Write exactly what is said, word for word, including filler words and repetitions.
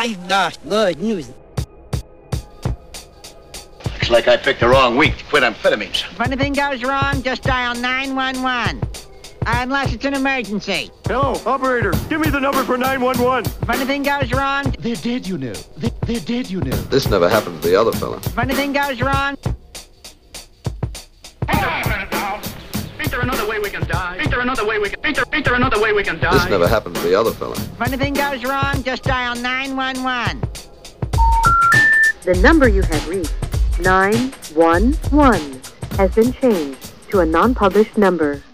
I've got good news. Looks like I picked the wrong week to quit amphetamines. If anything goes wrong, just dial nine one one. Unless it's an emergency. Hello, operator. Give me the number for nine one one. If anything goes wrong... They're dead, you know. They, they're dead, you know. This never happened to the other fella. If anything goes wrong... Ain't there another way we can die? Ain't there another way we can... Ain't there, ain't there another way we can die? This never happened to the other fella. If anything goes wrong, just dial nine one one. The number you have reached, nine one one, has been changed to a non-published number.